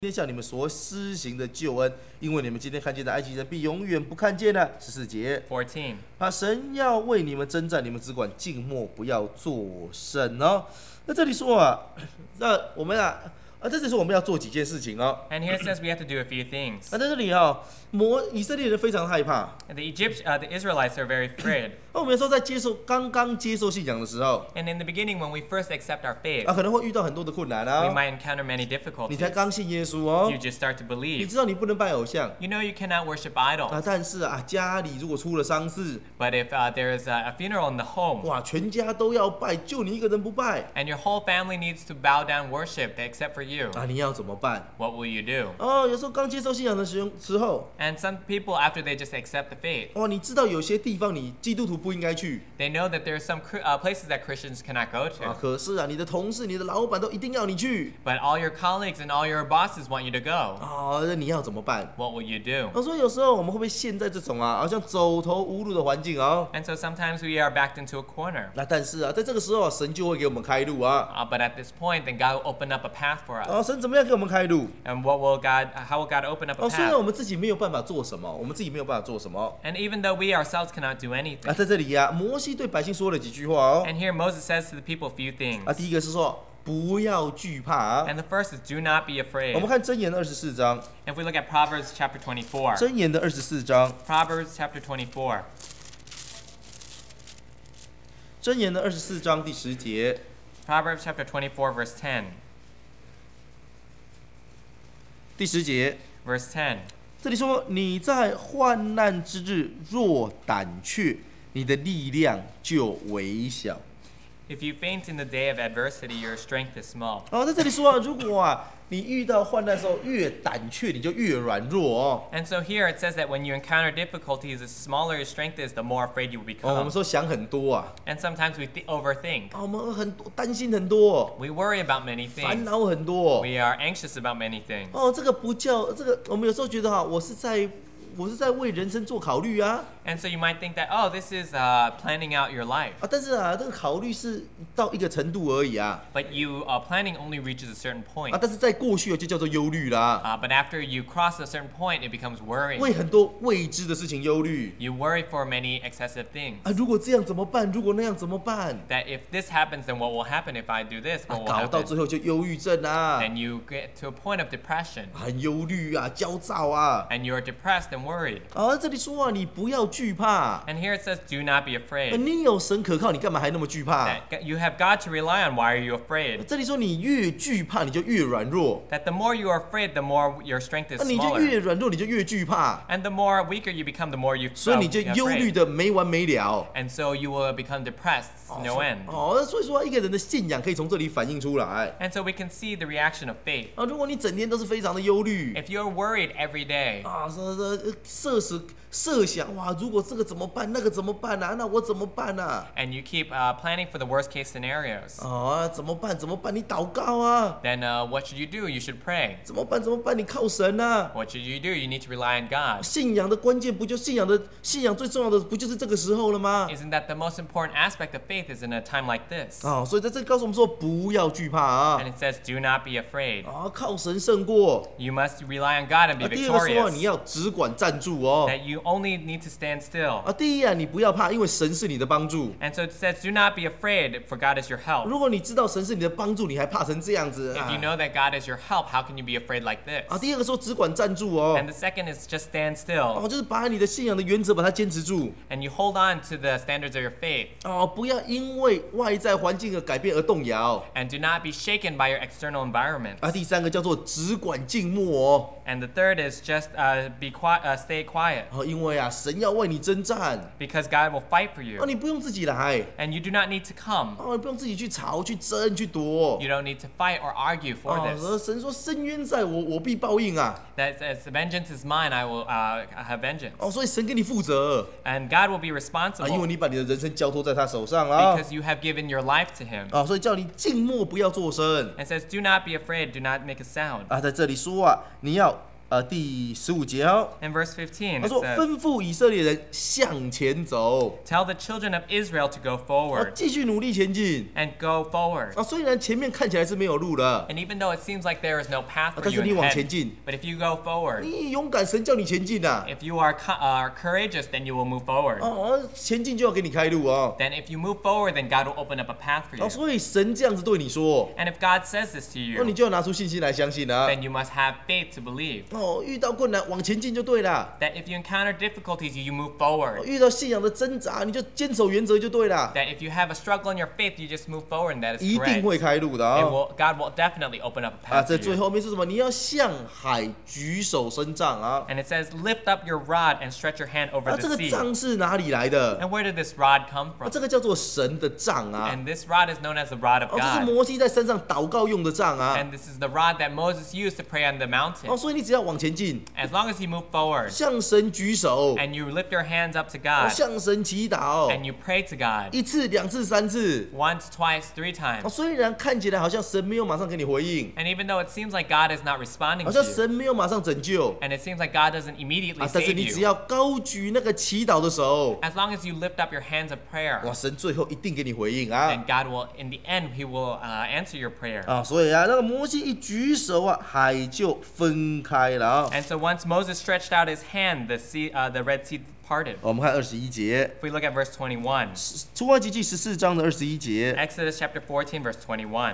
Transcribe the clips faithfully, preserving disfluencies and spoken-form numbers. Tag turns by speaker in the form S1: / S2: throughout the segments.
S1: 天向你们所施行的救恩，因为你们今天看见的埃及人，必永远不看见了。十四节，
S2: fourteen.
S1: 啊，神要为你们征战，你们只管静默，不要作声哦。那这里说啊，那我们啊。啊，这就是我们要做几件事情哦。
S2: And here it says we have to do a few things.
S1: 啊，在这里啊，摩以色列人非常害怕。
S2: And the Egypt, uh, the Israelites are very afraid.
S1: 那我们有时候在接受刚刚接受信仰的时候，
S2: And in the beginning, when we first accept our faith,
S1: 啊，可能会遇到很多的困难
S2: we
S1: 啊。
S2: might encounter many
S1: 你
S2: difficulties.
S1: 才刚信耶稣哦
S2: You，just start to
S1: 你
S2: believe.
S1: 知道你不能拜偶像
S2: You know you cannot worship
S1: 啊，
S2: idols.
S1: 但是啊，家里如果出了丧事，
S2: But if uh, there is a, a funeral in the home,
S1: 哇，全家都要拜，就你一个人不拜
S2: and your whole family needs to bow down worship except for you,
S1: 啊，你要怎么办？
S2: what will you do?
S1: 哦，有时候刚接受信仰的时时候，
S2: And some people, after they just accept the faith,
S1: 哇，你知道有些地方你基督徒不应该去
S2: they know that there are some uh, places that Christians cannot go
S1: 啊，
S2: to.
S1: 可是啊，你的同事、你的老板都一定要你去
S2: But all your colleagues and all your bosses want you to go.
S1: 啊，那你要怎么办？
S2: What will you do?
S1: 我说有时候我们会不会陷在这种啊，好像走投无路的环境啊？
S2: And so sometimes we are backed into a corner.
S1: 那但是啊，在这个时候啊，神就会给我们开路啊。
S2: Uh, but at this point, then God will open up a path for us.
S1: 啊，神怎么样给我们开路？
S2: And what will God? How will God open up a
S1: 哦，虽然
S2: path?
S1: 我们自己没有办法做什么，我们自己没有办法做什么。
S2: And even though we ourselves cannot do
S1: 啊，
S2: anything.
S1: 在这里呀、啊，摩西对百姓说了几句话哦。
S2: And here Moses says to the people a few things.
S1: 啊，第一个是说不要惧怕啊。
S2: And the first is do not be
S1: 我
S2: afraid.
S1: 们看箴言的二十四章，
S2: If we look at Proverbs chapter twenty-four.
S1: 箴言的二十四章，
S2: Proverbs chapter twenty-four.
S1: 箴言的二十四章第十节，
S2: Proverbs chapter twenty-four verse ten.
S1: 第十节，
S2: Verse ten.
S1: 这里说你在患难之日若胆怯，你的力量就微小。
S2: If you faint in the day of adversity, your strength is small.
S1: 哦，在这里说啊，如果啊你遇到患难的时候越胆怯，你就越软弱哦。
S2: And so here it says that when you encounter difficulties, the smaller your strength is, the more afraid you will
S1: 哦，我
S2: become.
S1: 们说想很多啊，
S2: And sometimes we th- overthink.
S1: 啊，我们很多担心很多，
S2: We worry about many
S1: 烦
S2: things.
S1: 恼很多。
S2: We are anxious about many things.
S1: 哦，这个不叫这个，我们有时候觉得哈，我是在我是在为人生做考虑啊
S2: And so you might think that, oh, this is uh, planning out your life.
S1: 啊，但是啊，这个考虑是到一个程度而已啊
S2: But you uh, planning only reaches a certain
S1: 啊，
S2: point.
S1: 但是在过去就叫做忧虑啦，
S2: Uh, but after you cross a certain point, it becomes worrying.
S1: 为很多未知的事情忧虑
S2: You worry for many excessive things.
S1: 啊，如果这样怎么办？如果那样怎么办？
S2: That if this happens, then what will happen? If I do this,
S1: 啊
S2: what，will
S1: 搞到
S2: happen?
S1: 最后就忧郁症啊，
S2: Then you get to a point of depression.
S1: 很忧虑啊，焦躁啊。
S2: And you're depressed and worried.
S1: 啊，这里说啊，你不要惧怕，
S2: And here it says, do not be
S1: 啊
S2: afraid.
S1: 你有神可靠，你干嘛还那么惧怕？
S2: That you have God to rely on. Why are you afraid?
S1: 这里说你越惧怕，你就越软弱，
S2: That the more you are afraid, the more your strength is
S1: 那你就越
S2: smaller.
S1: 软弱，你就越惧怕，
S2: And the more weaker you become, the more you
S1: 所以
S2: uh,
S1: 你就
S2: be
S1: 忧虑
S2: afraid.
S1: 的没完没了。
S2: And so you will become depressed,
S1: 哦
S2: no end.
S1: 哦，所以说一个人的信仰可以从这里反映出来
S2: And so we can see the reaction of faith.
S1: 啊。如果你整天都是非常的忧虑
S2: If you're worried every day,
S1: 啊，这这设时设想哇，如果这个怎么办，那个怎么办啊？那我怎么办啊？
S2: and you keep uh, planning for the worst case scenarios,
S1: 啊，怎么办？怎么办？你祷告啊，
S2: then uh, what should you do? You should pray.
S1: 怎么办？怎么办？你靠神啊。
S2: What should you do? You need to rely on God.
S1: 信仰的关键不就信仰的信仰最重要的不就是这个时候了吗？
S2: Isn't that the most important aspect of faith is in a time like this?
S1: 啊，所以在这里告诉我们说，不要惧怕啊
S2: And it says, do not be afraid.
S1: 啊，靠神胜过。
S2: You must rely on God and be
S1: 啊，第二个说你
S2: victorious.
S1: 要只管站住哦。
S2: That you only need to stand still.
S1: 啊，第一啊，你不要怕，因为神是你的帮助。
S2: And so it says, do not be afraid, for God is your help.
S1: 如果你知道神是你的帮助，你还怕成这样子
S2: If you
S1: 啊？
S2: know that God is your help, how can you be afraid like this?
S1: 啊，第二个说只管站住哦
S2: And。the second is just stand still.
S1: 哦，就是把你的信仰的原则把它坚持住
S2: And you hold on to the standards of your faith.
S1: 哦，不要因为外在环境的改变而动摇
S2: And do not be shaken by your external environment.
S1: 啊。第三个叫做只管静默哦，
S2: And the third is just uh, be quiet, uh, stay quiet,
S1: 哦，因为啊，神要为你征战
S2: because God will fight for
S1: 哦，
S2: you.
S1: 你不用自己来
S2: And you do not need to come.
S1: 哦，你不用自己去吵、去争、去夺
S2: You don't need to fight or argue for
S1: 哦，
S2: this.
S1: 神说深渊在我，我必报应啊。
S2: That says, vengeance is mine, I will uh, have vengeance.
S1: 哦，所以神给你负责
S2: And God will be
S1: 啊，因为
S2: responsible
S1: 你把你的人生交托在他手上了
S2: because you have given your life to Him.
S1: 啊，所以叫你静默，不要作声
S2: And says, do not be afraid, do not make a sound.
S1: 啊。在这里说啊，你要呃第十五节哦，
S2: In verse fifteen,
S1: 他
S2: it
S1: 说
S2: says,
S1: 吩咐以色列人向前走，
S2: Tell the children of Israel to go
S1: 啊
S2: forward
S1: 继续努力前进
S2: and go forward.
S1: 啊，虽然前面看起来是没有路的，
S2: And even though it seems like there is no path for
S1: 但
S2: you
S1: 是你往前
S2: ahead,
S1: 进，
S2: but if you go forward,
S1: 你勇敢，神叫你前进呐、
S2: if you are co- uh, courageous, then you will move forward.
S1: 哦，前进就要给你开路哦，
S2: Then if you move forward, then God will open up a path for
S1: 哦，
S2: you.
S1: 所以神这样子对你说，
S2: And if God says this to
S1: 那你
S2: you,
S1: 就要拿出信心来相信啊，
S2: then you must have faith to believe
S1: 哦，遇到困难往前进就对了，
S2: that if you encounter difficulties, you move
S1: 哦
S2: forward.
S1: 遇到信仰的挣扎你就坚守原则就对了，
S2: That if you have a struggle in your faith, you just move forward, and that is
S1: 一定
S2: correct.
S1: 会开路的
S2: It
S1: 哦。
S2: will, God will definitely open up a
S1: 啊，
S2: path
S1: 在
S2: for
S1: 最
S2: you.
S1: 后面是什么？你要向海举手伸杖啊！
S2: And it says, lift up your rod and stretch your hand over
S1: 啊，
S2: the
S1: 这个
S2: sea.
S1: 杖是哪里来的？
S2: And where did this rod come
S1: 啊，
S2: from?
S1: 这个叫做神的杖啊！
S2: And this rod is known as the rod of
S1: 哦，这是
S2: God.
S1: 摩西在山上祷告用的杖啊！
S2: And this is the rod that Moses used to pray on the
S1: 哦，
S2: mountain.
S1: 所以你只要往前进，
S2: As long as you move forward
S1: 向神举手，
S2: and you lift your hands up to
S1: 哦
S2: God
S1: 向神祈祷
S2: and，you pray to God
S1: 一次、两次、三次。
S2: once, twice, three
S1: 哦，
S2: times.
S1: 虽然看起来好像神没有马上给你回应，
S2: And even though it seems like God is not responding
S1: 好
S2: to
S1: 像
S2: you,
S1: 神没有马上拯救
S2: and it seems like God doesn't immediately
S1: 啊，但是
S2: save
S1: 你只
S2: you,
S1: 要高举那个祈祷的手，
S2: as long as you lift up your hands of prayer,
S1: 哇，神最后一定给你回应啊！
S2: then God will, in the end, He will uh, answer your prayer.
S1: 啊，所以啊，那个摩西一举手啊，海就分开了啊。
S2: And so once Moses stretched out his hand, the sea, uh, the Red Sea parted.
S1: 我们看二十一节，
S2: If we look at verse twenty-one,
S1: 出埃及记十四章的二十一节，
S2: Exodus chapter fourteen, verse twenty-one.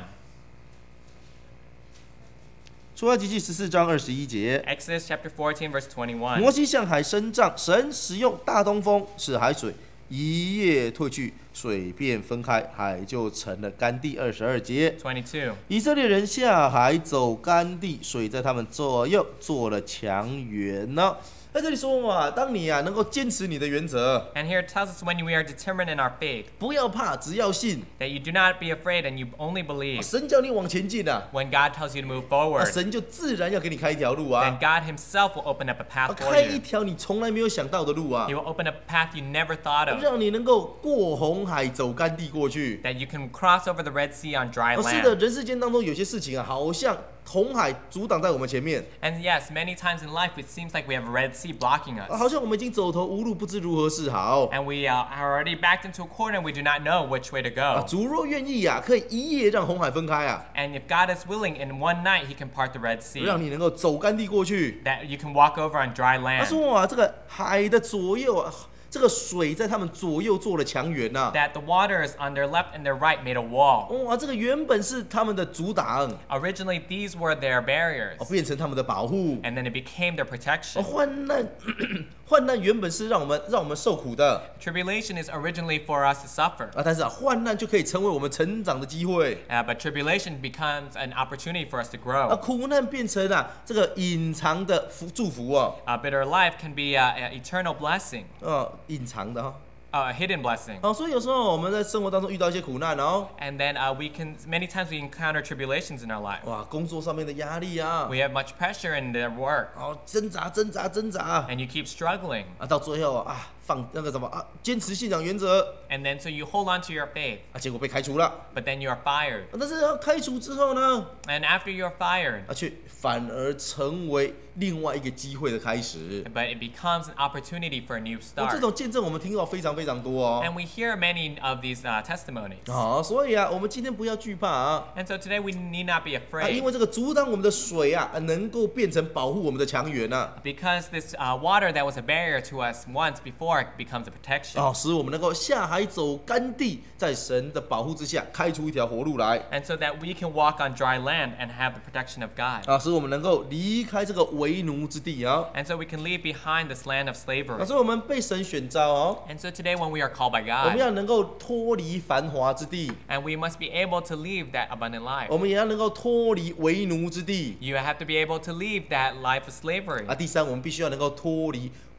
S1: 出埃及记十四章二十一节，
S2: Exodus chapter fourteen, verse
S1: 摩
S2: twenty-one.
S1: 西向海伸杖，神使用大东风，使海水一夜退去，水便分开，海就成了干地。二十二节，
S2: twenty-two.
S1: 以色列人下海走干地，水在他们左右做了墙垣呢。在这里说嘛，当你啊能够坚持你的原则，
S2: And here it tells us when we are determined in our faith,
S1: 不要怕，只要信，
S2: that you do not be afraid and you only believe.
S1: 神叫你往前进啊，
S2: When God tells you to move
S1: 啊
S2: forward,
S1: 神就自然要给你开一条路
S2: then
S1: 啊，
S2: God Himself will open up a
S1: 啊
S2: path for
S1: 开一
S2: you.
S1: 条你从来没有想到的路啊
S2: He，will open up a path you never thought of,
S1: 让你能够过红海走干地过去。
S2: that you can cross over the Red Sea on dry
S1: 哦，是的，
S2: land.
S1: 人世间当中有些事情啊，好像红海阻挡在我们前面，
S2: And yes, many times in life it seems like we have a Red Sea blocking
S1: 啊
S2: us.
S1: 好像我们已经走投无路，不知如何是好。
S2: And we uh, are already backed into a corner and we do not know which way to
S1: 啊，
S2: go.
S1: 主若愿意啊，可以一夜让红海分开啊，
S2: And if God is willing, in one night He can part the Red
S1: 让
S2: Sea,
S1: 你能够走干地过去。
S2: that you can walk over on dry
S1: 他
S2: land.
S1: 说啊，这个海的左右啊，这个水在他们左右做了墙垣呐。
S2: That the waters on their left and their right made a wall.
S1: 哇，这个原本是他们的阻挡，
S2: Originally, these were their barriers,
S1: 哦，变成他们的保护。
S2: and then it became their
S1: 哦，
S2: protection.
S1: 患难，患难原本是让我们让我们受苦的
S2: Tribulation is originally for us to suffer,
S1: 啊，但是啊，患难就可以成为我们成长的机会。
S2: uh, but tribulation becomes an opportunity for us to
S1: 啊，
S2: grow.
S1: 苦难变成啊这个隐藏的福祝福哦，
S2: Uh, but our life can be uh, an eternal blessing,
S1: 呃，隐藏的哈、
S2: uh, a hidden blessing.
S1: 哦。所以有时候我们在生活当中遇到一些苦难哦，
S2: And then uh, we can, many times we encounter tribulations in our life.
S1: 哇，工作上面的压力啊，
S2: We have much pressure in their work,
S1: 哦，挣扎挣扎挣扎
S2: and you keep struggling.
S1: 啊，到最后啊，放那个什么啊，坚持信仰原则
S2: And then so you hold on to your faith,
S1: 啊，结果被开除了。啊
S2: but then you are fired.
S1: 但是啊开除之后呢，
S2: And after you're fired,
S1: 啊，却反而成为另外一个机会的开始。
S2: but it becomes an opportunity for a new
S1: 哦，这
S2: start.
S1: 种见证我们听到非常非常多哦。
S2: And we hear many of these uh, testimonies.
S1: 好，所以啊，我们今天不要惧怕啊，
S2: And so today we need not be
S1: 啊，因
S2: afraid,
S1: 为这个阻挡我们的水啊，啊能够变成保护我们的墙垣啊，
S2: because this uh, water that was a barrier to us once before it becomes a protection.
S1: 哦，使我们能够下海走干地，在神的保护之下，开出一条活路来，
S2: And so that we can walk on dry land and have the protection of God.
S1: 啊，使我们能够离开这个为奴之地啊，
S2: And so we can leave behind this land of
S1: 啊，
S2: slavery.
S1: 所以我们被神选召哦，
S2: And so today when we are called by
S1: 我们
S2: God,
S1: 要能够脱离繁华之地，
S2: and we must be able to leave that abundant life.
S1: 我们也要能够脱离为奴之地
S2: You have to be able to leave that life of
S1: 啊。
S2: slavery.
S1: 第三，我们必须要能够脱离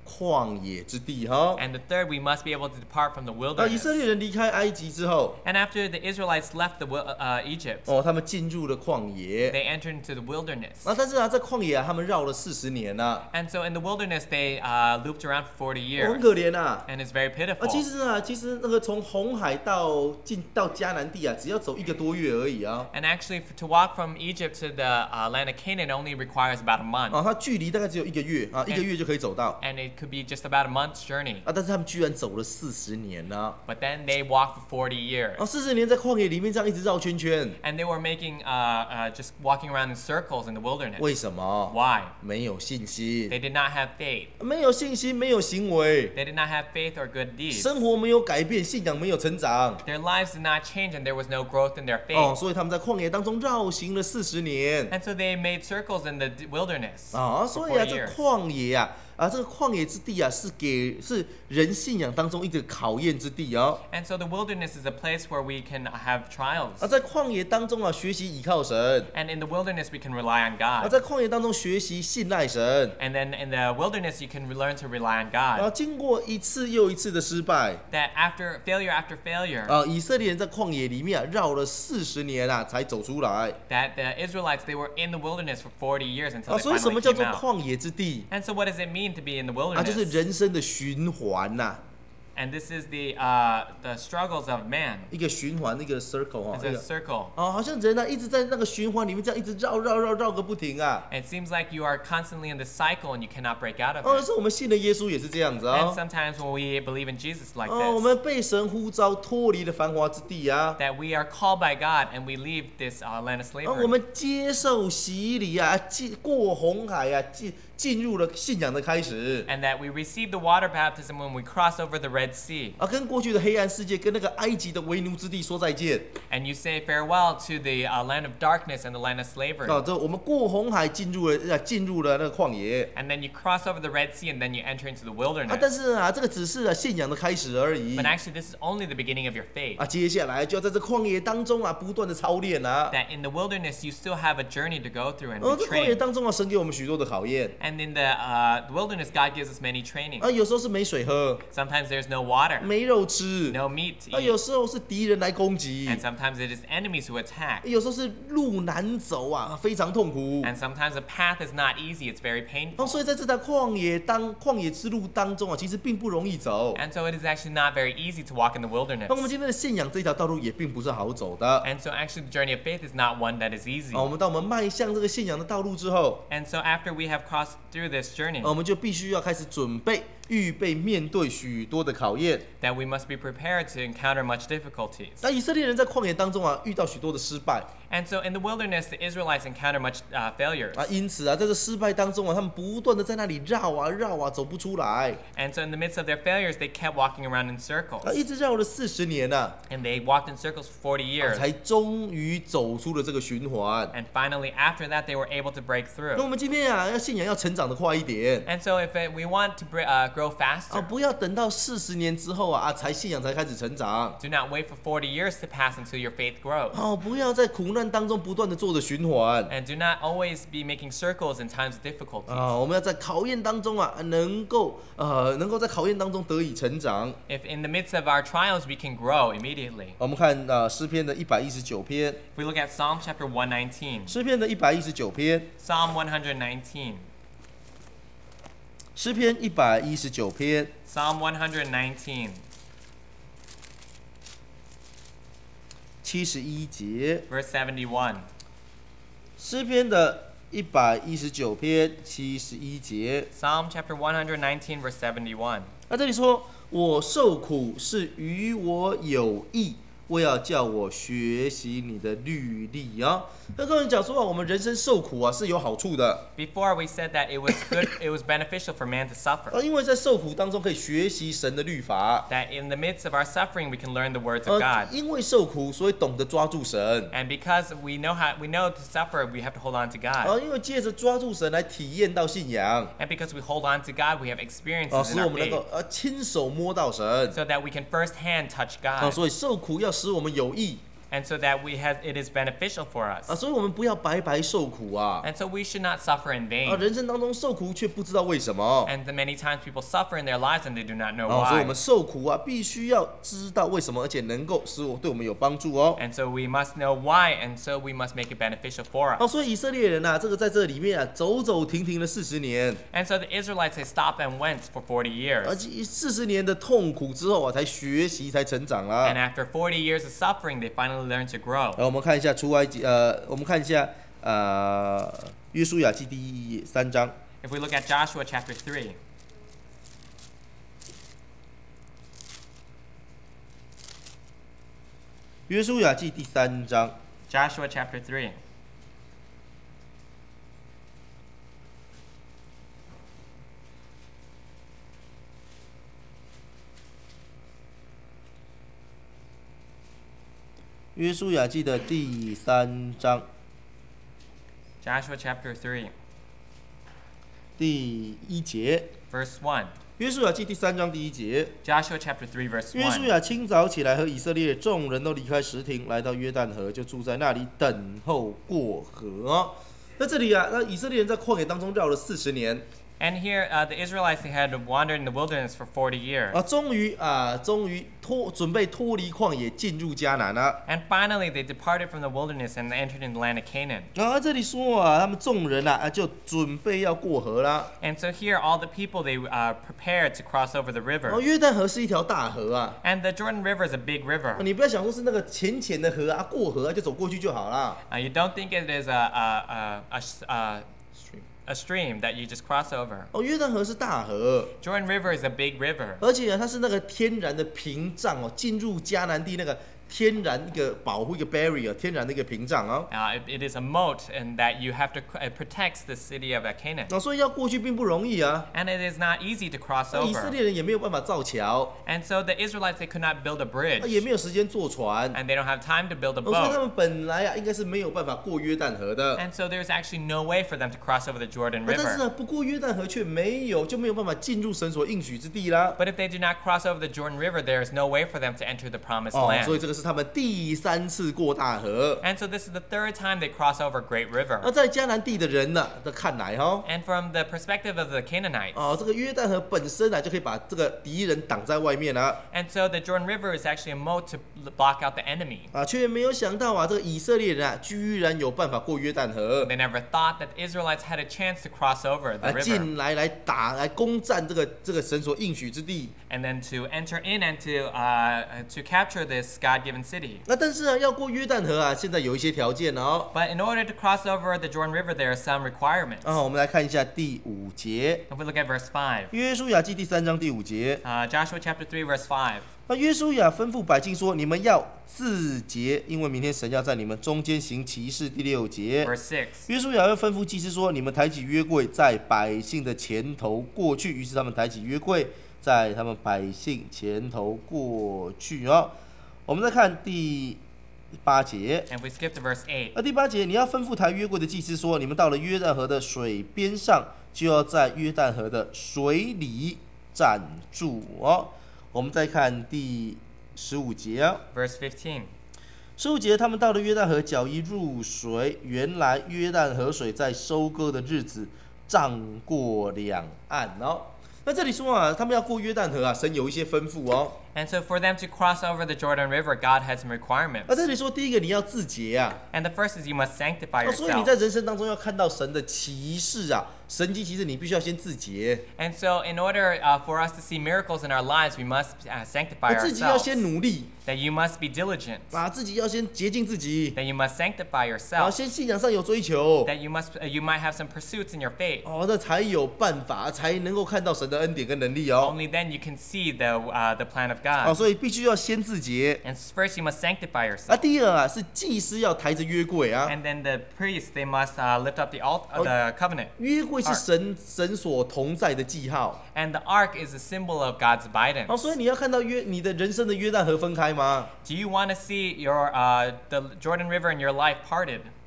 S1: 旷野之地哈。
S2: And the third, we must be able to depart from the
S1: 那以色
S2: wilderness.
S1: 列人离开埃及之后，
S2: And after the Israelites left the wil- uh, Egypt,
S1: 哦，他们进入了旷野。
S2: they entered into the wilderness.
S1: 啊，但是啊，在旷野啊，他们绕了四十年呐、
S2: And so in the wilderness, they uh, looped around for forty
S1: 哦很
S2: years.
S1: 可怜呐、
S2: And it's very
S1: 啊，其
S2: pitiful.
S1: 实啊，其实那个从红海到进到迦南地啊，只要走一个多月而已啊。
S2: And actually, for, to walk from Egypt to the uh, land of Canaan only requires about a month.
S1: 啊，它距离大概只有一个月啊，一个月就可以走到
S2: And it could be just about a month's journey.
S1: 啊，但是他们居然走了四十年呢、
S2: But then they walked for forty years.
S1: 啊，四十年在旷野里面这样一直绕圈圈，
S2: And they were making, uh, uh, just walking around in circles in the wilderness.
S1: 为什么？
S2: Why?
S1: 没有信心，
S2: They did not have faith.
S1: 没有信心，没有行为，
S2: They did not have faith or good deeds.
S1: 生活没有改变，信仰没有成长。
S2: Their lives did not change and there was no growth in their
S1: 哦，
S2: faith.
S1: 所以他们在旷野当中绕行了四十年
S2: And so they made circles in the d- wilderness
S1: 啊，
S2: for
S1: 所以啊，
S2: forty
S1: 这
S2: years.
S1: 旷野啊，啊，这个旷野之地啊，是给是人信仰当中一个考验之地哦。
S2: And so the wilderness is a place where we can have trials.
S1: 啊，在旷野当中啊，学习倚靠神
S2: And in the wilderness, we can rely on
S1: 啊，
S2: God.
S1: 在旷野当中学习信赖神
S2: And then in the wilderness, you can learn to rely on
S1: 啊。
S2: God.
S1: 经过一次又一次的失败
S2: That after failure after failure,
S1: 啊，以色列人在旷野里面啊绕了四十年啊才走出来
S2: that the Israelites, they were in the wilderness for forty years until
S1: 啊。
S2: they
S1: 所以什么
S2: finally
S1: 叫
S2: came
S1: 做
S2: out.
S1: 旷野之地
S2: And so what does it mean to be in the
S1: 啊？就是
S2: wilderness?
S1: 人生的循环呐、
S2: And this is the uh, the struggles of man.
S1: 一个循环，一个 circle 哈、
S2: It's
S1: 一
S2: a
S1: 个
S2: circle.
S1: 哦，好像人啊一直在那个循环里面这样一直绕绕绕绕个不停啊。
S2: And it seems like you are constantly in the cycle and you cannot break out of
S1: 哦，
S2: it.
S1: 是我们信的耶稣也是这样子
S2: And
S1: 啊。
S2: sometimes when we believe in Jesus like
S1: 哦，我
S2: this,
S1: 们被神呼召脱离了繁华之地啊。
S2: that we are called by God and we leave this uh, land of
S1: 啊，
S2: slavery.
S1: 我们接受洗礼啊，进过红海啊，进进入了信仰的开始
S2: And that we receive the water baptism when we cross over the Red Sea.
S1: 啊，跟过去的黑暗世界，跟那个埃及的为奴之地说再见
S2: And you say farewell to the uh, land of darkness and the land of slavery.
S1: 啊。这我们过红海进入了啊，进入了那个旷野
S2: And then you cross over the Red Sea and then you enter into the
S1: 啊，但
S2: wilderness.
S1: 是啊，这个只是啊信仰的开始而已
S2: But actually, this is only the beginning of your faith.
S1: 啊。接下来就要在这旷野当中啊，不断的操练啊。
S2: That in the wilderness, you still have a journey to go through and
S1: 哦，
S2: be
S1: 这旷野
S2: trained.
S1: 当中啊，神给我们许多的考验
S2: And in the uh, wilderness, God gives us many trainings.
S1: 啊，有时候是没水喝，
S2: Sometimes there's no water,
S1: 没肉吃
S2: no meat to
S1: 啊，有
S2: eat.
S1: 时候是敌人来攻击
S2: And，sometimes it is enemies who attack.
S1: 有时候是路难走啊，非常痛苦。
S2: And sometimes the path is not easy, it's very
S1: 哦，
S2: painful.
S1: 所以在这条旷野当旷野之路当中啊，其实并不容易走。
S2: And so it is actually not very easy to walk in the
S1: 那我们
S2: wilderness.
S1: 今天的信仰这条道路也并不是好走的。
S2: And so actually the journey of faith is not one that is easy.
S1: 啊，我们当我们迈向这个信仰的道路之后，
S2: And so after we have crossed through this journey,
S1: 啊，我们就必须要开始准备、预备面对许多的考验。
S2: that we must be prepared to encounter much difficulties.
S1: 那以色列人在旷野当中啊，遇到许多的失败
S2: And so in the wilderness, the Israelites encounter much uh, failures.
S1: 啊，因此啊，在这失败当中啊，他们不断的在那里绕啊绕啊，走不出来
S2: And so in the midst of their failures, they kept walking around in
S1: 啊，
S2: circles.
S1: 一直绕了四十年呐、
S2: And they walked in circles for forty
S1: 啊，
S2: years.
S1: 才终于走出了这个循环。
S2: And finally, after that, they were able to break
S1: 那
S2: through.
S1: 我们今天啊，要信仰要成长的快一点
S2: And so if it, we want to br- uh, grow
S1: 啊，
S2: faster,
S1: 不要等到四十年之后啊啊，才信仰才开始成长
S2: do not wait for forty years to pass until your faith grows.
S1: 哦，不要在苦难当中不断的做着循环
S2: And do not always be making circles in times of difficulties.
S1: 啊，我们要在考验当中啊，能够呃，能够在考验当中得以成长。
S2: If in the midst of our trials, we can grow immediately.
S1: 我们看啊，诗篇的一百一十九篇，
S2: If we look at Psalm chapter one nineteen,
S1: 诗篇的一百一十九篇，
S2: Psalm one nineteen,
S1: 诗篇一百一十九篇
S2: Psalm one nineteen,
S1: 七十一节，
S2: verse seventy-one.
S1: 诗篇的一百一十九篇七十一节。
S2: Psalm chapter one nineteen, verse seventy-one.
S1: 那这里说，我受苦是与我有益，为要叫我学习你的律例啊。那跟人讲说啊，我们人生受苦啊是有好处的
S2: Before we said that it was good, it was beneficial for man to
S1: 啊，
S2: suffer.
S1: 因为在受苦当中可以学习神的律法。
S2: That in the midst of our suffering, we can learn the words of
S1: 呃，
S2: God.
S1: 因为受苦，所以懂得抓住神。
S2: And because we know how we know to suffer, we have to hold on to
S1: 啊，
S2: God.
S1: 因为借着抓住神来体验到信仰，
S2: And because we hold on to God, we have
S1: 啊，
S2: experiences
S1: 使
S2: in
S1: 我
S2: our
S1: 们能
S2: faith,
S1: 够呃亲手摸到神。
S2: so that we can firsthand touch
S1: 啊，
S2: God.
S1: 所以受苦要使我们有益，
S2: and so that we have it is beneficial for
S1: 啊，
S2: us.
S1: 所以我们不要白白受苦啊！
S2: And so we should not suffer in
S1: 啊，
S2: vain.
S1: 人生当中受苦却不知道为什么。
S2: And the many times people suffer in their lives and they do not know
S1: 啊，所以我
S2: why.
S1: 们受苦啊，必须要知道为什么，而且能够使我对我们有帮助哦。
S2: And so we must know why, and so we must make it beneficial for
S1: 啊，
S2: us.
S1: 所以以色列人啊，这个在这里面啊，走走停停了四十年，
S2: And so the Israelites, they stopped and went for forty
S1: 而
S2: years.
S1: 且四十年的痛苦之后啊，才学习，才成长啦。
S2: And after forty years of suffering, they finally learned to grow.
S1: 来，我们看一下出埃及，呃，我们看一下呃，约书亚记第三章。
S2: If we look at Joshua chapter three,
S1: 约书亚记第三章，
S2: Joshua chapter three.
S1: 约书亚记的第三章
S2: Joshua chapter three,
S1: 第一节。
S2: verse one.
S1: 约书亚记第三章第一节。
S2: Joshua chapter three, verse
S1: 约书
S2: one.
S1: 亚清早起来，和以色列众人都离开石亭，来到约旦河，就住在那里等候过河。哦，那这里啊，那以色列人在旷野当中绕了四十年
S2: And here, uh, the Israelites, they had wandered in the wilderness for forty years.
S1: 啊，终于啊，终于脱准备脱离旷野，进入迦南了。
S2: And finally, they departed from the wilderness and entered into the land of Canaan.
S1: 啊，这里说啊，他们众人啊，啊就准备要过河啦。
S2: And so here, all the people, they uh, prepared to cross over the
S1: 哦，
S2: river.
S1: 约旦河是一条大河啊，
S2: And the Jordan River is a big
S1: 啊
S2: river.
S1: 你不要想说是那个浅浅的河啊，过河啊就走过去就好啦。
S2: Uh, you don't think it is a, a, a, a, s- a, a stream that you just cross over.
S1: 哦，约旦河是大河，
S2: Jordan River is a big river.
S1: 而且呢，它是那个天然的屏障哦，进入迦南地那个天然一个保护一个 barrier， 天然的一个屏障哦。
S2: Uh, it, it is a moat, and that you have to c- it protects the city of uh, Canaan.
S1: 那、所以要过去并不容易啊。
S2: And it is not easy to cross
S1: 那以色
S2: over.
S1: 列人也没有办法造桥，
S2: And so the Israelites, they could not build a
S1: 啊
S2: bridge,
S1: 也没有时间坐船，
S2: and they don't have time to build a
S1: 哦所以他
S2: boat.
S1: 们本来啊应该是没有办法过约旦河的。
S2: And so there's actually no way for them to cross over the Jordan
S1: 啊但是
S2: River.
S1: 呢，不过约旦河却没有，就没有办法进入神所应许之地啦。
S2: But if they do not cross over the Jordan River, there is no way for them to enter the promised
S1: 哦，所以
S2: land.
S1: 这个是他们第三次过大河。
S2: And so this is the third time they cross over Great
S1: 那
S2: River.
S1: 在迦南地的人呢的看来哈、
S2: And from the perspective of the Canaanites,
S1: 哦，这个约旦河本身啊就可以把这个敌人挡在外面啊。
S2: and so the Jordan River is actually a moat to block out the enemy.
S1: 啊，却没有想到啊，这个以色列人啊，居然有办法过约旦河，
S2: They never thought that the Israelites had a chance to cross over the
S1: 啊，
S2: river
S1: 进来来打来攻占这个这个神所应许之地。
S2: and then to enter in and to uh, to capture this God-given city.
S1: 那但是啊，要过约旦河啊，现在有一些条件哦。
S2: But in order to cross over the Jordan River, there are some requirements.
S1: 啊，我们来看一下第五节，
S2: If we look at verse five,
S1: 约书亚记第三章第五节。
S2: uh, Joshua chapter three, verse five.
S1: 那约书亚吩咐百姓说：“你们要自洁，因为明天神要在你们中间行奇事。”第六节。
S2: Verse six.
S1: 约书亚又吩咐祭司说：“你们抬起约柜，在百姓的前头过去。”于是他们抬起约柜，在他们百姓前头过去哦。我们再看第八节。
S2: And if we skip to verse eight.
S1: 那第八节，你要吩咐抬约柜的祭司说：“你们到了约旦河的水边上，就要在约旦河的水里站住哦。”我们再看第十五节啊。
S2: Verse fifteen.
S1: 十五节，他们到了约旦河，脚一入水，原来约旦河水在收割的日子涨过两岸哦。那这里说啊，他们要过约旦河啊，神有一些吩咐哦。
S2: And so for them to cross over the Jordan River, God had some
S1: 那
S2: requirements.
S1: 这里说，第一个你要自洁啊，
S2: And the first is you must sanctify
S1: 哦所以你
S2: yourself.
S1: 在人生当中要看到神的奇事啊，神迹奇事，你必须要先自洁，
S2: And so in order uh, for us to see miracles in our lives, we must uh, sanctify
S1: 我自己要
S2: ourselves.
S1: 先努力，
S2: That you must be diligent.
S1: 啊，自己要先洁净自己，
S2: That you must sanctify
S1: 啊，
S2: yourself.
S1: 先信仰上有追求，
S2: That you must uh, you might have some pursuits in your faith.
S1: 哦，那才有办法，才能够看到神的恩典跟能力哦。
S2: Only then you can see the uh, the plan of
S1: 哦，
S2: God.
S1: 所以必须要先自洁。
S2: And first you must sanctify
S1: 啊，
S2: yourself.
S1: 第二啊，是祭司要抬着约柜啊，
S2: And then the priests, they must uh, lift up the alt- uh, the covenant.
S1: 约柜是神神所同在的记号。
S2: And the ark is a symbol of God's
S1: 哦，
S2: abidance.
S1: 所以你要看到约你的人生的约旦河分开吗？
S2: Do you want to see your uh, the Jordan River in your life parted?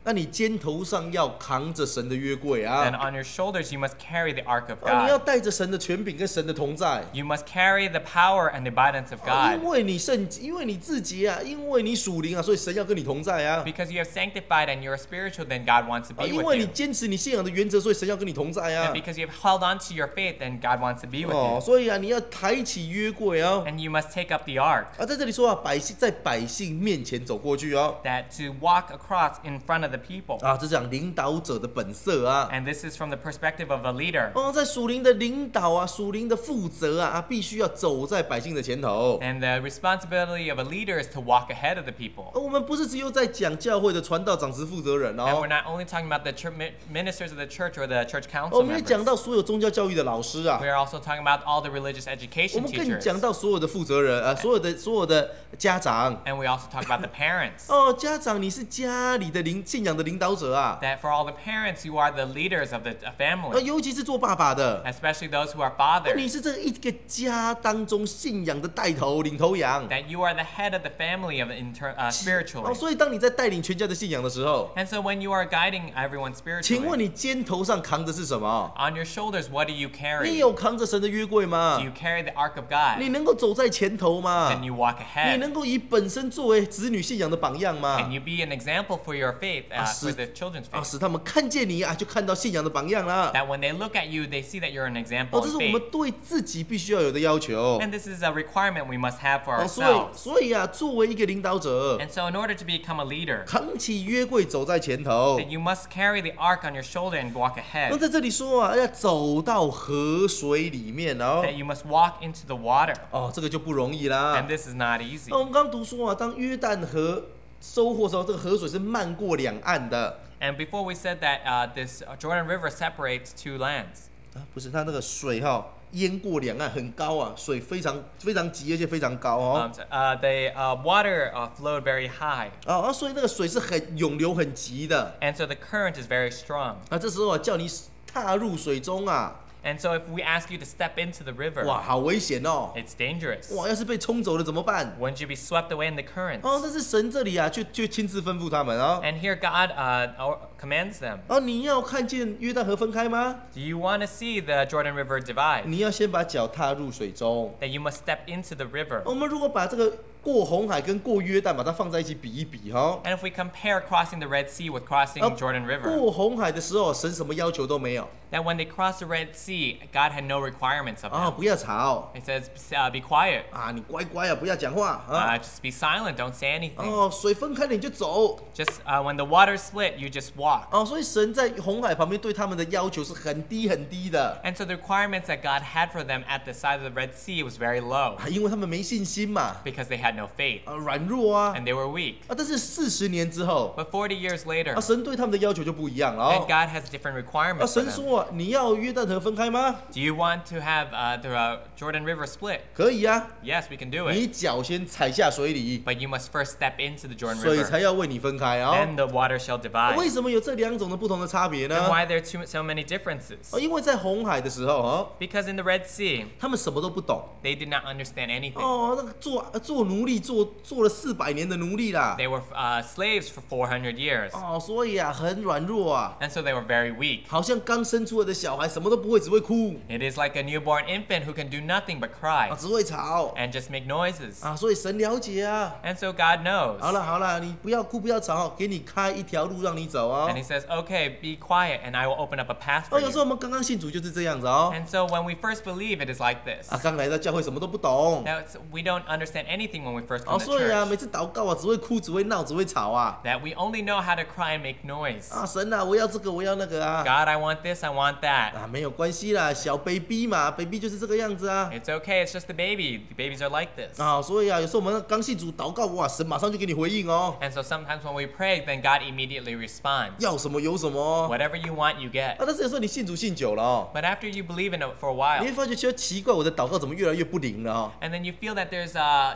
S1: 那你肩头上要扛着神的约柜
S2: then
S1: 啊，
S2: on your shoulders you must carry the ark of
S1: 啊，你要
S2: God.
S1: 带着神的权柄跟神的同在。
S2: You must carry the power and the abundance of
S1: 啊
S2: God.
S1: 因为你圣，因为你自己啊，因为你属灵啊，所以神要跟你同在啊。
S2: Because you have sanctified and you're spiritual, then God wants to
S1: 啊
S2: be
S1: 因
S2: with
S1: 为你
S2: you.
S1: 坚持你信仰的原则，所以神要跟你同在
S2: And
S1: 啊。
S2: because you've held on to your faith, then God wants to be with
S1: 哦，
S2: you.
S1: 所以啊，你要抬起约柜啊。
S2: And you must take up the ark,
S1: 啊，在这里说啊，百姓在百姓面前走过去哦。
S2: that to walk across in front of the people.
S1: 啊，这讲领导者的本色啊。
S2: And this is from the perspective of a leader.
S1: 哦，在属灵的领导啊，属灵的负责啊，啊，必须要走在百姓的前头。
S2: And the responsibility of a leader is to walk ahead of the people.
S1: 而我们不是只有在讲教会的传道长职负责人
S2: And
S1: 哦
S2: we're，not only talking about the church, ministers of the church or the church
S1: 我
S2: council
S1: 们也讲
S2: members.
S1: 到所有宗教教育的老师啊
S2: We，are also talking about all the religious
S1: 我
S2: education
S1: 们更
S2: teachers.
S1: 讲到所有的负责人啊，所有的所有的家长。
S2: And we also talk about the parents.
S1: 哦，家长，你是家里的领信仰的领导者啊，
S2: That for all the parents, you are the leaders of the uh,
S1: 啊，
S2: family,
S1: 尤其是做爸爸的，
S2: especially those who are
S1: 哦你
S2: fathers.
S1: 是这一个家当中信仰的带头领头羊。
S2: That you are the head of the family of the inter, uh,
S1: 哦，
S2: spiritually.
S1: 所以当你在带领全家的信仰的时候，
S2: And so when you are guiding everyone
S1: 请问
S2: spiritually,
S1: 你肩头上扛的是什么？
S2: on your shoulders, what do you
S1: 你
S2: carry?
S1: 有扛着神的约柜吗
S2: Do？you carry the ark of
S1: 你
S2: God?
S1: 能够走在前头吗
S2: Then？you walk
S1: 你
S2: ahead.
S1: 能够以本身作为子女信仰的榜样吗
S2: Can？you be an example for your faith, uh,
S1: 啊，
S2: for
S1: 使
S2: the children's
S1: 啊，
S2: faith?
S1: 使他们看见你啊，就看到信仰的榜样啦。
S2: That when they look at you, they see that you're an
S1: 哦，
S2: example
S1: 这是
S2: of
S1: 我们
S2: faith.
S1: 对自己必须要有的要求。
S2: And this is a requirement we must have for
S1: 哦，所以
S2: ourselves.
S1: 所以啊，作为一个领导者，
S2: And so in order to become a leader,
S1: 扛起约柜走在前头。
S2: that you must carry the ark on your shoulder and walk
S1: 那
S2: ahead.
S1: 在这里说啊，要走到河水里面哦。
S2: That you must walk into the water.
S1: 哦，这个就不容易啦
S2: And。this is not easy.
S1: 那我们刚刚读说啊，当约旦河收获的时候，这个河水是漫过两岸的
S2: And before we said that uh, this Jordan River separates two lands.
S1: 啊，不是它那个水哈、淹过两岸，很高啊，水非常非常急，而且非常高哦。
S2: Um, so, uh, the uh, water uh, flowed very high.
S1: 啊啊，所以那个水是很涌流很急的
S2: And so the current is very strong.
S1: 啊。这时候啊，叫你踏入水中啊，
S2: And so if we ask you to step into the river,
S1: 哇，好危险哦！
S2: it's dangerous.
S1: 哇，要是被冲走了怎么办？
S2: Wouldn't you be swept away in the currents?
S1: 哦，但是神这里啊，却却亲自吩咐他们啊。
S2: And here God uh, or- commands them.
S1: 哦，你要看见约旦河分开吗？
S2: Do you want to see the Jordan River divide?
S1: 你要先把脚踏入水中。
S2: That you must step into the river.
S1: 我们如果把这个过红海跟过约旦把它放在一起比一比哈、
S2: And if we compare crossing the Red Sea with crossing
S1: 啊
S2: Jordan River,
S1: 过红海的时候，神什么要求都没有
S2: that when they crossed the Red Sea, God had no requirements of
S1: 啊，
S2: them.
S1: 不要吵
S2: It says, uh, be quiet.
S1: 啊，你乖乖啊，不要讲话啊。
S2: Uh, just be silent. Don't say anything.
S1: 哦，水分开了你就走
S2: Just uh, when the waters split, you just walk.
S1: 哦，所以神在红海旁边对他们的要求是很低很低的
S2: And so the requirements that God had for them at the side of the Red Sea was very low
S1: 啊，因为他们没信心嘛，
S2: because they had no faith
S1: 啊，软弱啊
S2: and they were weak.
S1: 啊，但是四十年之后
S2: But forty years later,
S1: 啊，神对他们的要求就不一样了
S2: then
S1: 哦。
S2: God has different
S1: 啊，
S2: requirements for
S1: 神
S2: them.
S1: 说啊，你要约旦河分开吗？
S2: Do you want to have uh, the uh, Jordan River split?
S1: 可以啊，
S2: Yes, we can do
S1: 你
S2: it.
S1: 脚先踩下水里，
S2: But you must first step into the Jordan
S1: 水才
S2: River.
S1: 要为你分开啊。
S2: Then the water shall
S1: 为
S2: divide.
S1: 什么有这两种的不同的差别
S2: And
S1: 呢？
S2: why there are two, so many differences?
S1: 哦，因为在红海的时候啊，
S2: Because in the Red Sea,
S1: 他们什么都不懂
S2: they did not understand anything.
S1: 哦，那个做做奴隶做做了四百年的奴隶啦，
S2: They were uh, slaves for four hundred years.
S1: 哦，所以啊很软弱啊，
S2: And so they were very weak.
S1: 好像刚生出来的小孩，什么都不会，只会哭
S2: It is like a newborn infant who can do nothing but
S1: 啊，
S2: cry
S1: 只会吵
S2: and just make noises.
S1: 啊，所以神了解啊。
S2: And so God
S1: 好
S2: knows.
S1: 了好了，你不要哭不要吵，给你开一条路让你走啊
S2: And。He says, okay, be quiet and I will open up a path
S1: 哦，
S2: for
S1: 有时候
S2: you.
S1: 我们刚刚信主就是这样子哦。
S2: And so when we first believe, it is like this.
S1: 啊，刚来到教会什么都不懂
S2: Now, it's, we don't understand anything when we first
S1: 哦，
S2: come to
S1: 所以啊，
S2: church.
S1: 每次祷告啊，只会哭，只会闹，只会吵啊。
S2: That we only know how to cry and make noise.
S1: 啊，神啊，我要这个，我要那个啊。
S2: God, I want this, I want that.
S1: 啊，没有关系啦，小 baby 嘛，baby 就是这个样子啊。
S2: It's okay, it's just the baby. The babies are like this.
S1: 啊，所以啊，有时候我们刚信主祷告，哇，神马上就给你回应哦，
S2: And so sometimes when we pray, then God immediately responds.
S1: 要什么有什么哦。
S2: Whatever you want, you
S1: 啊
S2: get.，
S1: 但是有时候你信主信久了哦，
S2: But after you believe in it for a
S1: 你
S2: while,
S1: 会发觉其实奇怪，我的祷告怎么越来越不灵了哦。
S2: and then you feel that there's uh, your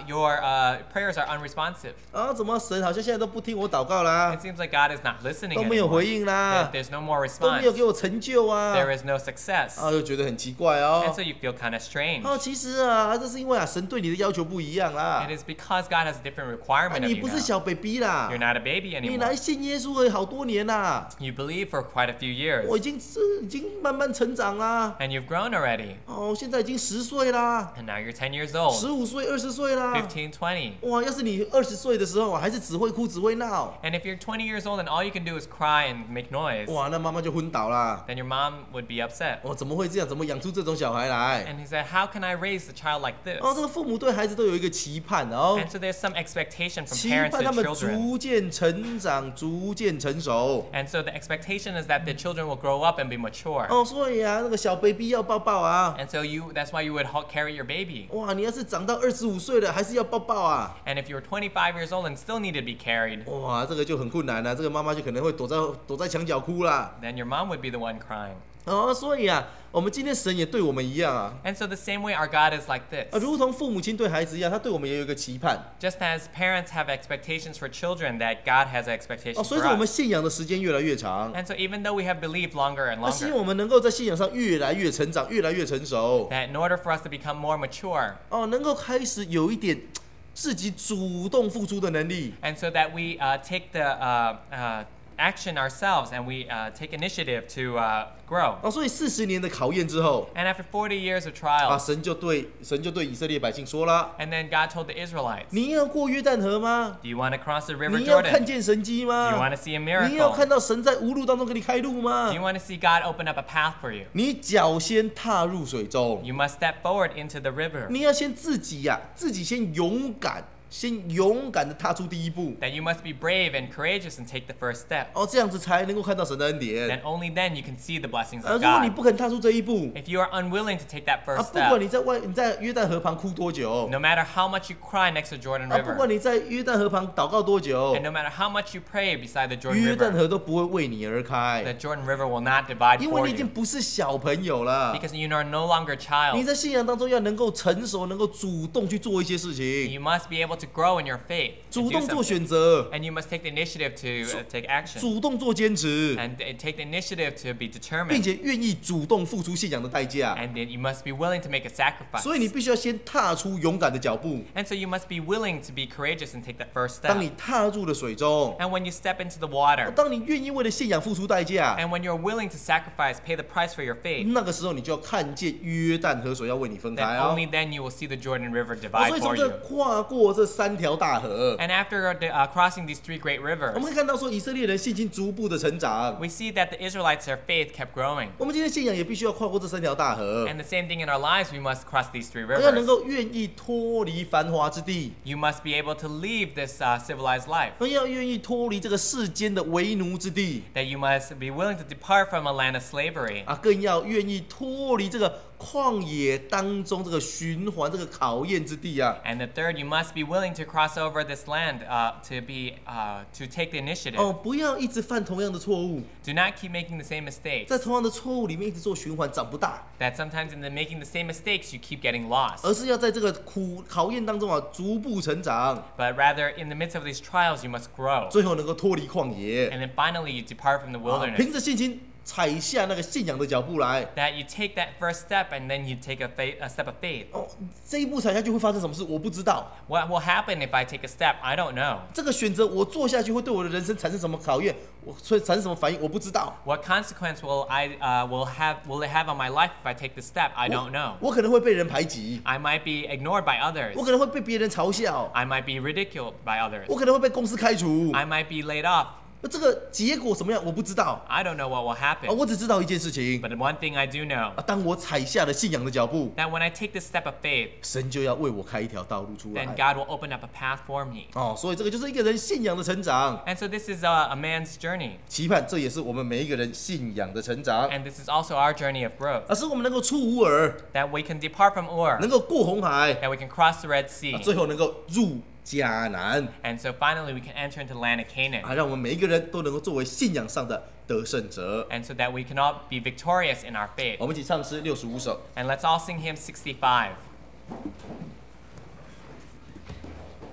S2: uh, prayers are unresponsive.
S1: 啊，怎么神好像现在都不听我祷告啦
S2: It，seems like God is not listening
S1: 都没有
S2: anymore.
S1: 回应
S2: That
S1: 啦，
S2: there's no more
S1: 都没有
S2: response.
S1: 给我成就啊，
S2: There is no success.
S1: 啊，又觉得很奇怪
S2: And
S1: 哦
S2: so。you feel kind of strange.
S1: 哦，其实啊，这是因为啊，神对你的要求不一样啦
S2: It。is because God has a different
S1: 啊，
S2: requirement of
S1: 你
S2: you
S1: 不是
S2: now.
S1: 小 baby 啦
S2: You're，not a baby
S1: 你
S2: anymore.
S1: 来信耶稣了好多年啦，
S2: You believe for quite a few years.
S1: 我已经是已经慢慢成长啦。
S2: And you've grown already.
S1: 哦，现在已经十岁啦，
S2: And now you're ten years old,
S1: 十五岁、二十岁啦。
S2: fifteen, twenty.
S1: 哇，要是你二十岁的时候啊，还是只会哭只会闹，
S2: And if you're twenty years old and all you can do is cry and make noise,
S1: 哇，那妈妈就昏倒啦。
S2: then your mom would be upset.
S1: 哦，怎么会这样？怎么养出这种小孩来？
S2: And he said, how can I raise a child like this?
S1: 哦，这个父母对孩子都有一个期盼哦，
S2: And so there's some expectation from
S1: 期
S2: parents
S1: 盼他
S2: to
S1: 们
S2: children.
S1: 逐渐成长，逐渐成熟。
S2: And so the expectation is that the children will grow up and be mature.
S1: 哦，所以啊，那个小 baby 要抱抱啊。
S2: And so you that's why you would ho- carry your baby.
S1: 哇，你要是长到二十五岁了，还是要抱抱啊？
S2: And if you're twenty-five years old and still need to be carried,
S1: 哇，这个就很困难了、这个妈妈就可能会躲在躲在墙角哭啦。
S2: then your mom would be the one crying.
S1: 哦，所以啊，我们今天神也对我们一样啊，
S2: And so the same way our God is like
S1: 啊，
S2: this.
S1: 如同父母亲对孩子一样，他对我们也有一个期盼。
S2: Just as parents have expectations for children, that God has
S1: 哦，
S2: expectations
S1: 随
S2: for
S1: 着我们
S2: us.
S1: 信仰的时间越来越长，
S2: And so even though we have believed longer and
S1: 那希望
S2: longer,
S1: 我们能够在信仰上越来越成长，越来越成熟。
S2: that in order for us to become more mature,
S1: 哦，能够开始有一点自己主动付出的能力。
S2: and so that we uh, take the uh, uh, action ourselves and we uh, take initiative to uh, grow.
S1: 哦，所以四十年的考验之后，
S2: And after forty years of
S1: 啊，
S2: trials,
S1: 神就对神就对以色列百姓说了：
S2: and then God told the Israelites,
S1: 你要过约旦河吗？
S2: do you want to cross the river
S1: 你要看
S2: Jordan?
S1: 见神迹
S2: Do you
S1: 吗
S2: want？to see a
S1: 你要看
S2: miracle?
S1: 到神在无路当中给你开路
S2: Do
S1: 吗
S2: you？want to see God open up a path for you?
S1: 你脚先踏入水中，
S2: You must step forward into the river.
S1: 你要先自己呀、自己先勇敢，先勇敢的踏出第一步。
S2: That you must be brave and courageous and take the first step.
S1: 哦，这样子才能够看到神的恩典。
S2: Then only then you can see the blessings
S1: 啊，
S2: of
S1: 如果你
S2: God.
S1: 不肯踏出这一步，
S2: If you are unwilling to take that
S1: 啊，
S2: first
S1: 不管你
S2: step,
S1: 在外你在约旦河旁哭多久，
S2: no matter how much you cry next to Jordan
S1: 啊，不管
S2: River,
S1: 你在约旦河旁祷告多久
S2: and，no matter how much you pray beside the Jordan
S1: 约旦
S2: River,
S1: 河都不会为你而
S2: the
S1: 开，
S2: Jordan River will not divide
S1: 因为
S2: for
S1: 你已经
S2: you.
S1: 不是小朋友了。
S2: Because you are no longer a
S1: 你
S2: child.
S1: 在信仰当中要能够成熟，能够主动去做一些事情，
S2: You must be able to grow in your faith,
S1: 主
S2: and,
S1: 动
S2: do
S1: 做
S2: something.
S1: 选择，
S2: And you must take the initiative to uh, take action,
S1: 主动做坚持，
S2: and uh, take the initiative to be
S1: 并
S2: determined.
S1: 且愿意主动付出信仰的代价。
S2: And then you must be willing to make a sacrifice.
S1: 所以你必须要先踏出勇敢的脚步。
S2: And so you must be willing to be courageous and take that first
S1: 当
S2: step.
S1: 你踏入了水中，
S2: And when you step into the water,
S1: 当你愿意为了信仰付出代价，
S2: and when you're willing to sacrifice, pay the price for your faith,
S1: 那个时候你就要看见约旦河水要为你分
S2: then
S1: 开哦。
S2: only then you will see the Jordan River
S1: 哦
S2: divide
S1: 所以从
S2: for
S1: 这
S2: you.
S1: 跨过这三条大河，
S2: And after uh, crossing these three great
S1: 我
S2: rivers,
S1: 们可以看到说以色列人信心逐步的成长。
S2: we see that the Israelites, their faith kept growing.
S1: 我们今天信仰也必须要跨过这三条大河，
S2: And the same thing in our lives, we must cross these three
S1: 要能
S2: rivers.
S1: 够愿意脱离繁华之地，
S2: You must be able to leave this uh, civilized life.
S1: 要愿意脱离这个世间的为奴之地
S2: That you must be willing to depart from a land of slavery.
S1: 啊，更要愿意脱离这个旷野当中这个循环这个考验之地啊。
S2: And the third, you must be willing to cross over this land uh, to be uh, to take the initiative.
S1: 哦，不要一直犯同样的错误，
S2: Do not keep making the same mistakes.
S1: 在同样的错误里面一直做循环，长不大，
S2: That sometimes in the making the same mistakes, you keep getting lost.
S1: 而是要在这个苦考验当中啊，逐步成长，
S2: But rather, in the midst of these trials, you must grow.
S1: 最后能够脱离旷野，
S2: And then finally, you depart from the
S1: 啊
S2: wilderness.
S1: 凭着信心踩下那个信仰的脚步来。
S2: That you take that first step and then you take a, faith, a step of faith.
S1: 哦，这一步踩下去会发生什么事？我不知道。
S2: What will happen if I take a step? I don't know.
S1: 这个选择我做下去会对我的人生产生什么考验？我会产生什么反应？我不知道。
S2: What consequence will I uh, will have will it have on my life if I take this step? I don't know.
S1: 我可能会被人排挤，
S2: I might be ignored by others.
S1: 我可能会被别人嘲笑，
S2: I might be ridiculed by others.
S1: 我可能会被公司开除。
S2: I might be laid off.
S1: 那这个结果什么样？我不知道。
S2: I don't know what will
S1: 啊，
S2: happen.
S1: 我只知道一件事情
S2: But one thing I do know,
S1: 啊，当我踩下了信仰的脚步，
S2: that when I take this step of faith,
S1: 神就要为我开一条道路出
S2: then
S1: 来。
S2: God will open up a path for me.
S1: 哦，所以这个就是一个人信仰的成长，
S2: And so this is a, a man's journey.
S1: 期盼这也是我们每一个人信仰的成长，
S2: And this is also our journey of growth.
S1: 而是我们能够出乌尔，
S2: That we can depart from Ur,
S1: 能够过红海，
S2: that we can cross the Red
S1: 啊
S2: Sea.
S1: 最后能够入迦南，
S2: And so finally we can enter into the land of Canaan.
S1: 啊，让我们每一个人都能够作为信仰上的得胜者。
S2: And so that we can all be victorious in our faith.
S1: 我们一起唱诗六十五首。
S2: And let's all sing hymn sixty-five.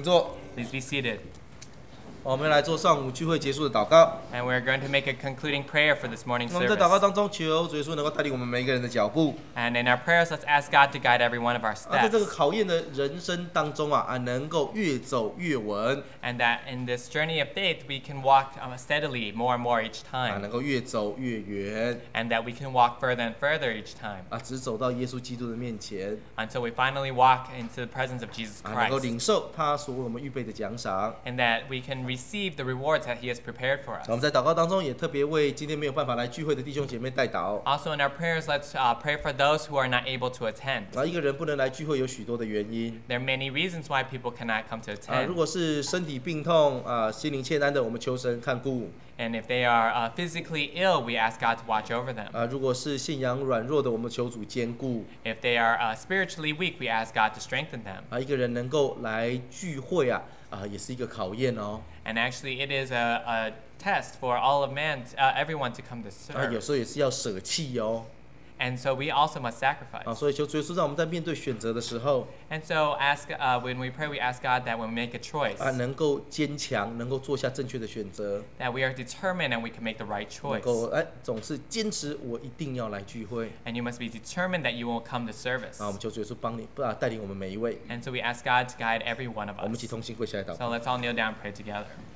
S1: 坐。
S2: Please be seated.
S1: 我们来做上午聚会结束的祷告。
S2: And we're going to make a concluding prayer for this morning's
S1: 那我们在祷告
S2: service.
S1: 当中，求主耶稣能够带领我们每一个人的脚步。
S2: And in our prayers, let's ask God to guide every one of our
S1: 啊，在这个
S2: steps.
S1: 考验的人生当中啊，啊，能够越走越稳，
S2: And that in this journey of faith, we can walk um, steadily more and more each
S1: 啊，
S2: time.
S1: 能够越走越远，
S2: And that we can walk further and further each time
S1: 啊，只走到耶稣基督的面前，
S2: until we finally walk into the presence of Jesus
S1: 啊，能够
S2: Christ.
S1: 领受他所为我们预备的奖赏。
S2: And that we can receive the rewards that He has prepared for
S1: 我们
S2: us.
S1: 在祷告当中也特别为今天没有办法来聚会的弟兄姐妹代祷。
S2: Also, in our prayers, let's uh, pray for those who are not able to attend.
S1: 啊，一个人不能来聚会有许多的原因。
S2: There are many reasons why people cannot come to
S1: 啊，如
S2: attend.
S1: 果是身体病痛啊，心灵欠安的，我们求神看顾。
S2: And if they are uh, physically ill, we ask God to watch over them.
S1: 啊，如果是信仰软弱的，我们求主坚固。
S2: If they are uh, spiritually weak, we ask God to strengthen them.
S1: 啊，一个人能够来聚会啊，啊，也是一个考验哦。
S2: And actually, it is a, a test for all of man, uh, everyone to come to
S1: 啊，有
S2: serve.
S1: 时候也是要舍弃哦。
S2: And so we also must
S1: 啊，
S2: sacrifice.
S1: 所以求主耶稣让我们在面对选择的时候，
S2: And so ask uh, when we pray, we ask God that when we make a choice,
S1: 啊，能够坚强，能够做下正确的选择，
S2: that we are determined and we can make the right
S1: 能
S2: choice.
S1: 够哎，总是坚持我一定要来聚会。
S2: And you must be determined that you will come to service.
S1: 啊，我们求主耶稣帮你，啊，带领我们每一位。
S2: And so we ask God to guide every one of
S1: 我们一起
S2: us.
S1: 同心跪下来祷
S2: So
S1: 告。
S2: let's all kneel down and pray together.